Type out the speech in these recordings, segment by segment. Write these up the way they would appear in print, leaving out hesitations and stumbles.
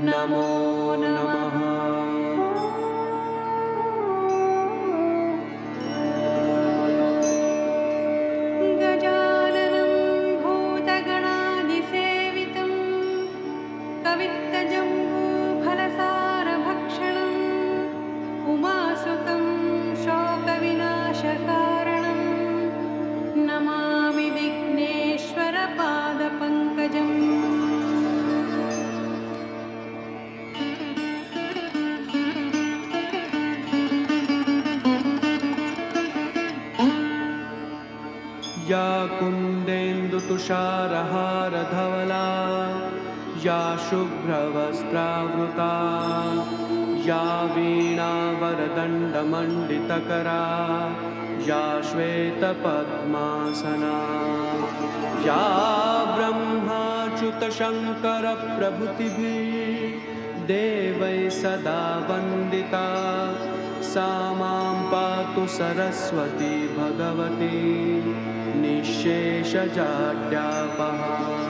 नमो नमः। गजाननं भूतगणादिसेवितं कवित्तजम्बूफलसारभक्षणम् उमासुतं शोकविनाशकारणं नमामि विघ्नेश्वरपादपङ्कजम्। या कुन्देन्दुतुषारहारधवला या शुभ्रवस्त्रावृता या वीणावरदण्डमण्डितकरा या श्वेतपद्मासना या ब्रह्माच्युतशङ्करप्रभृतिभिः देवैः सदा वन्दिता सा मां पातु सरस्वती भगवती निःशेषजाड्यापहा।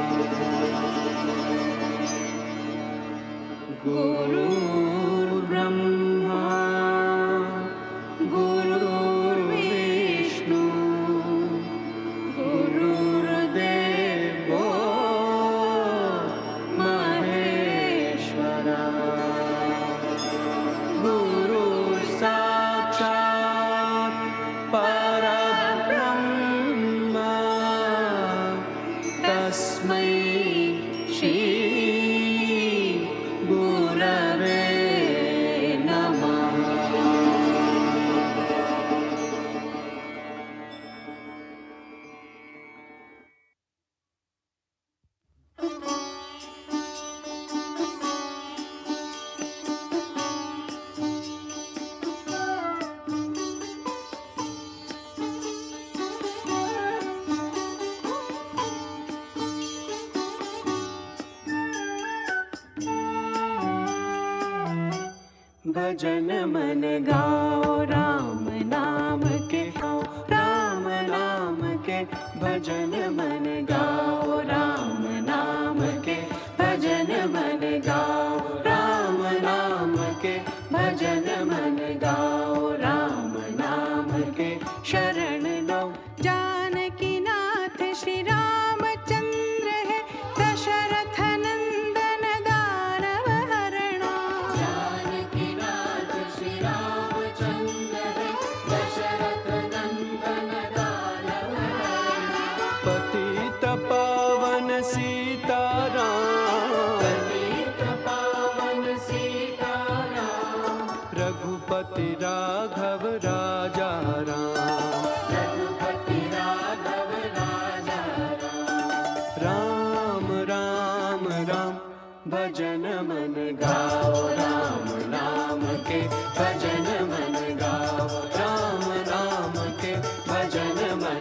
गुरुर्ब्रह्मा गुरुर्विष्णु गुरुर्देवो महेश्वरा गुरुसाक्षात् परब्रह्म तस्मै श्री गुरवे नमः। भजन मन गाओ राम नाम के, राम नाम के भजन मन गाओ राम नाम के, भजन मन गाओ राम नाम के, भजन मन गाओ राम नाम के। शरण लो जानकी नाथ श्री रामचंद्र है, दशरथ नंदन दानव हरणा। जानकी नाथ श्री रामचंद्र है, दशरथ नंदन दानव हरणा। पतित पावन सीताराम, पतित पावन सीताराम, रघुपति राघव राजा राम। रघुपति राघव राजा राम राम राम भजन मन गाओ राम नाम के, भजन मन गाओ राम नाम के, भजन मन।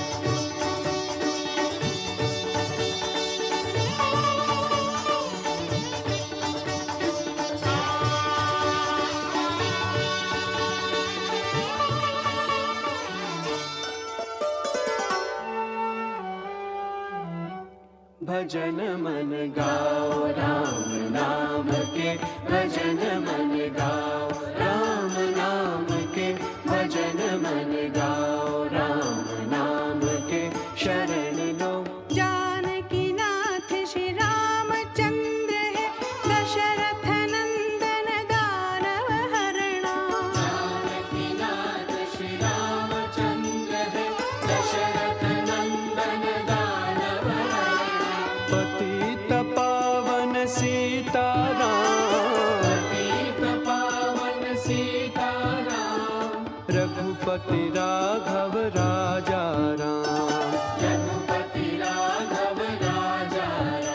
भजन मन गाओ राम नाम के, भजन मन गाओ राम नाम के, भजन मन गाओ राम नाम के। शरण लो जानकी नाथ श्री रामचंद्र है, दशरथ नंदन दानव हरणा। जानकी नाथ श्री रामचंद्र है, दशरथ नंदन दानव हरणा। पतित पावन सीताराम, पतित पावन सीताराम, रघुपति राघव राजा राम। रघुपति राघव राजा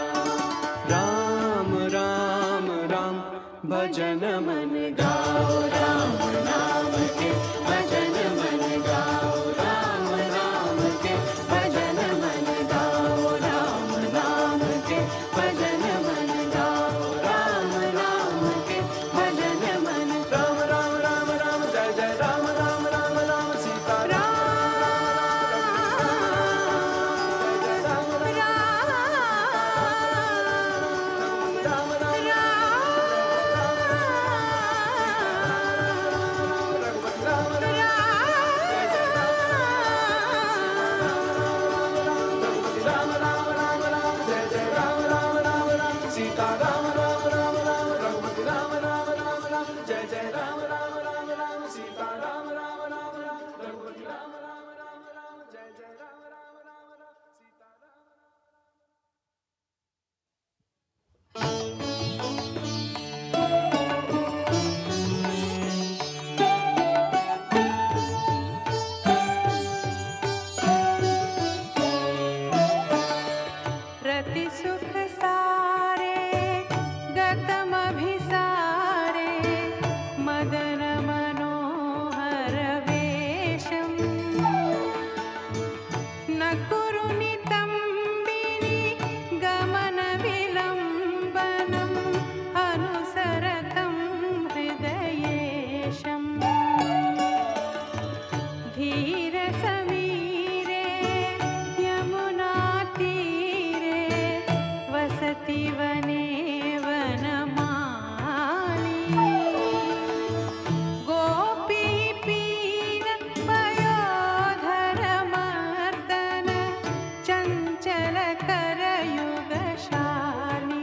राम राम राम भजन मन गाओ राम नाम के, भजन मन गाओ राम नाम के, भजन मन गाओ राम नाम के, भजन मन गाओ राम नाम के, भजन मन। राम राम राम राम जय जय राम राम राम राम सीता राम। राम वसति वने वनमाली गोपी पीन पयोधर मर्दन चंचल करयुगशाली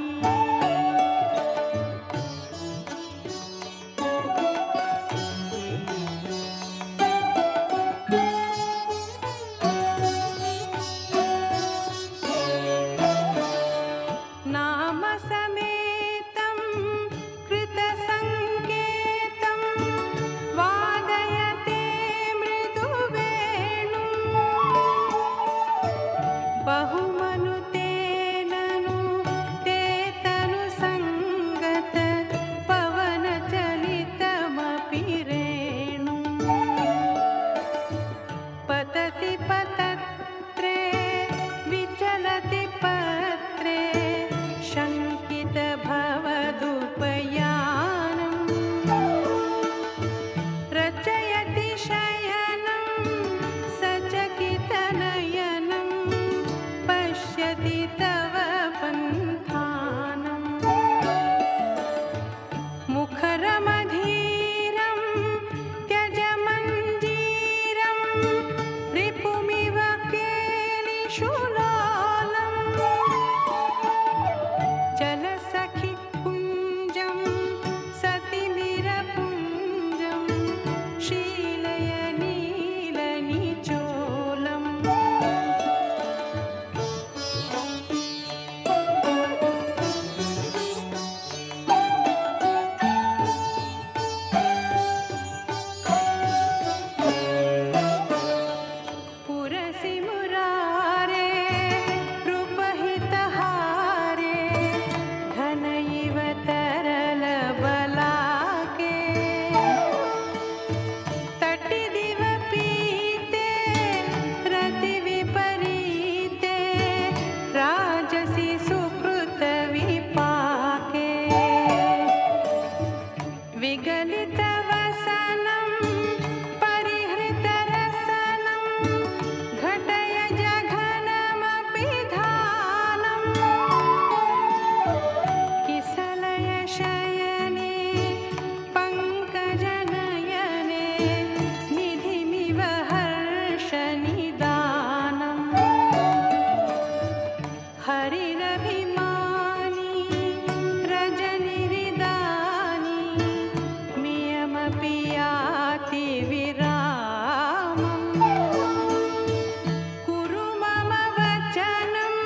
नाम समेतं कृतसंकेतं वादयते मृदुवेणुं बहुमनुतेननु ते तनुसंगत पवनचलितमपि रेणुं पतति पतत्रे विचलति पत्रे शङ्कित भवदुपयानं रचयति शयनं सचकितनयनं पश्यति तव पन्थानम् मुखरमधीरं त्यज मञ्जीरं रिपुमिव केलिशुलोलम् चल सखि कुञ्जं सतिमिरपुञ्जं शीलय नीलनिचोलम् पुरसि मुरारे नृपहितहारे घन इव तरलबलाके तटिदिव पीते रतिविपरीते राजसि सुकृतविपाके विगलितवसनं परिहृतरसनं घटय जघनमपि धानम् किसलय शयने पङ्कजनयने निधिमिव हर्षनिदानम् हरिरभिमानी रजनिरिदानी मियमपि याति विरामम् कुरु मम वचनं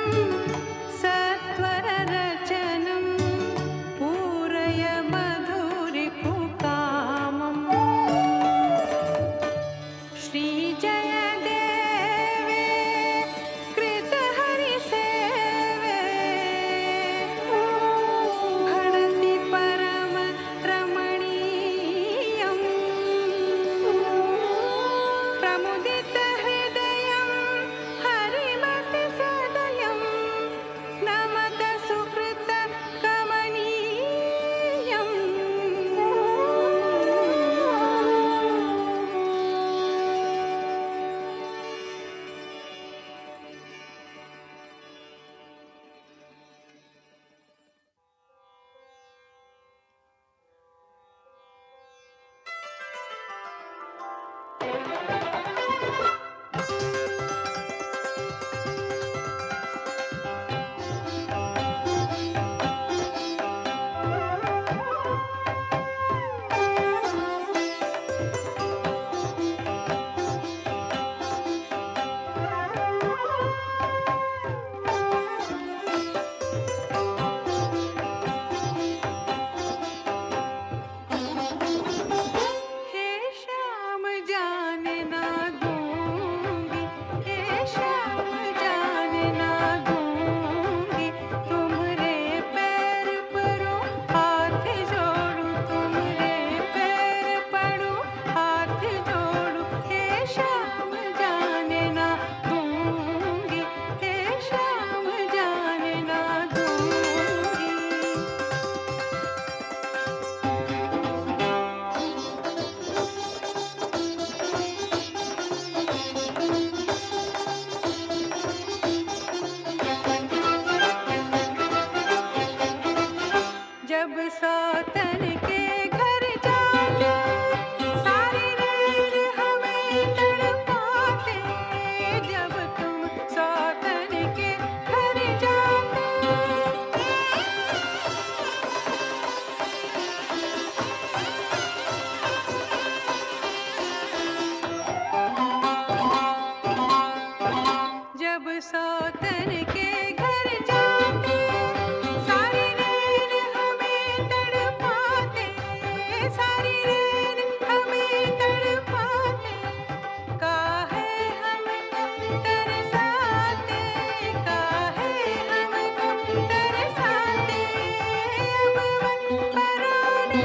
सत्वररचनं पूरय मधुरिपुकामम् श्रीजयदेवे कृतहरिसेवे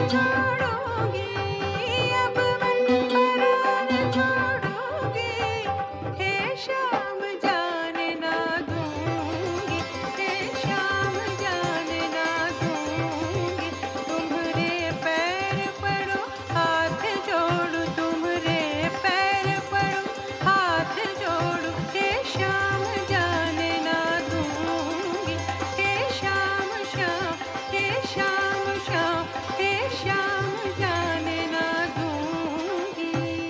छोड़ूंगी, अब मन मरान छोड़ूंगी, हे श्याम जाने ना दूंगी, हे श्याम जाने ना दूंगी। तुम्हारे पैर पड़ो हाथ जोड़ू, तुम्हारे पैर पड़ो हाथ जोड़ू, हे श्याम जाने ना दूंगी, हे श्याम श्याम, हे श्याम श्याम, हे श्याम जाने ना दूंगी।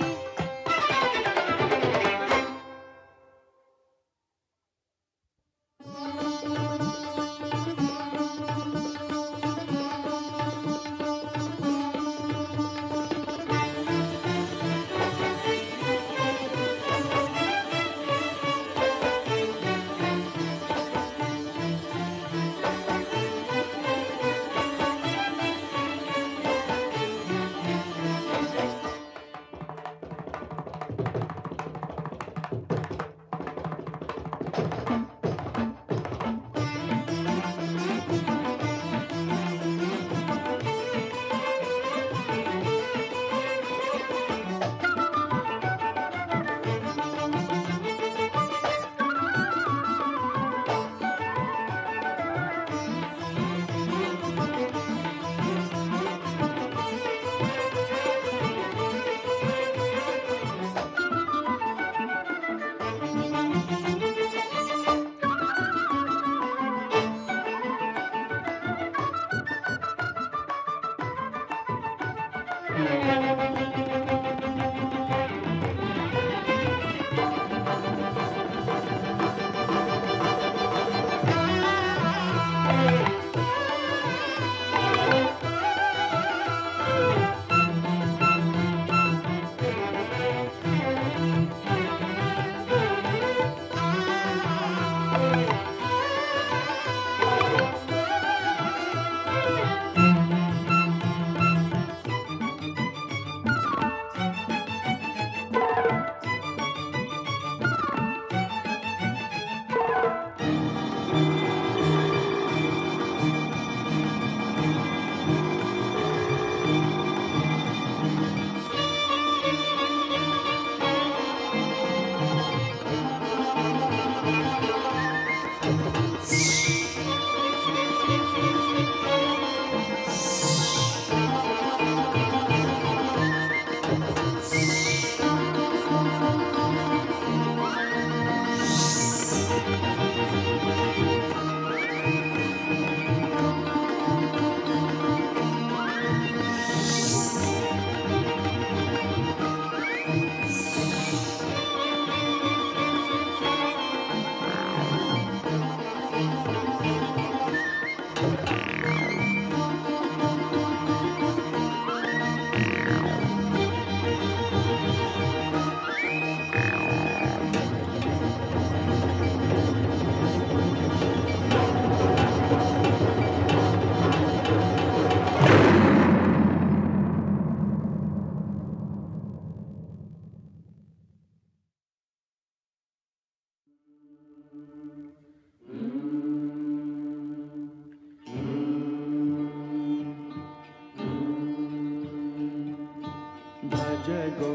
भज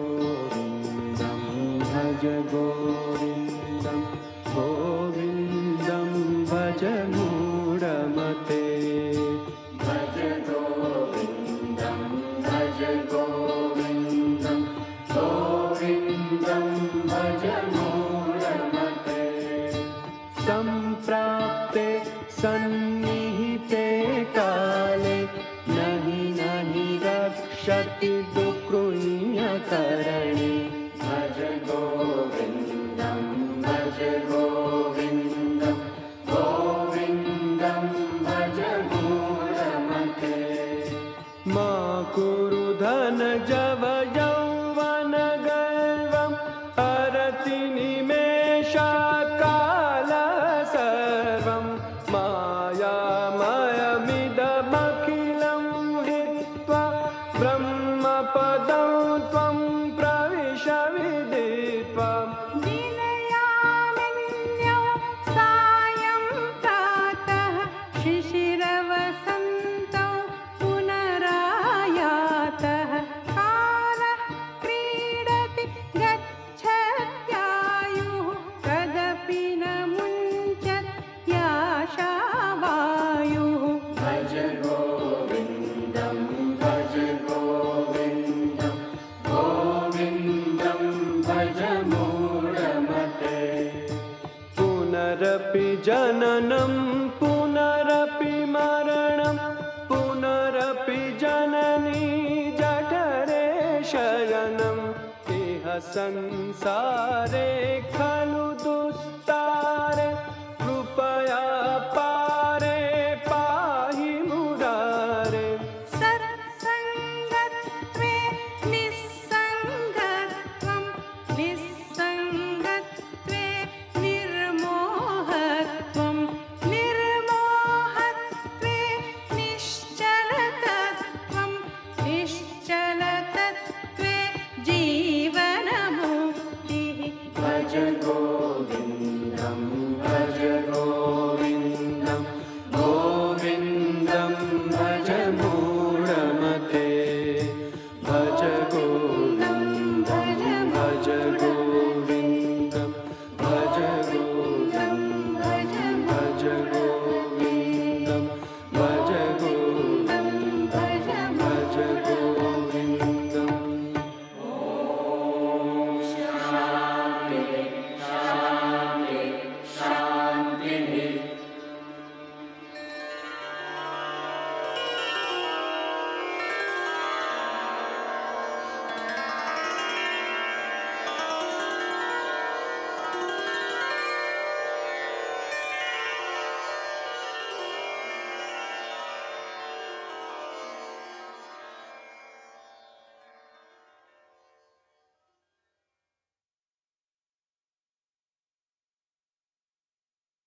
गोविन्दं भज गोविन्दं गोविन्दं भज मूढमते भज गोविन्दं भज गोविन्दं गोविन्दं भज मूढमते सम्प्राप्ते सन्निहिते काले नहि नहि रक्षति दुःकृण्यकरणे भज गोविन्दं भज गोविन्दं गोविन्दं भज मूढमते मा कुरु धनजव यौवन गर्वं हरति निमेषकाल सर्वं मायामयमिदमखिलं हित्वा ब्रह्मपदं त्वं प्रविश विदित्वा दिनयामिन्यो सायं प्रातः शिशिरवसन्तौ पुनराय संसारे खर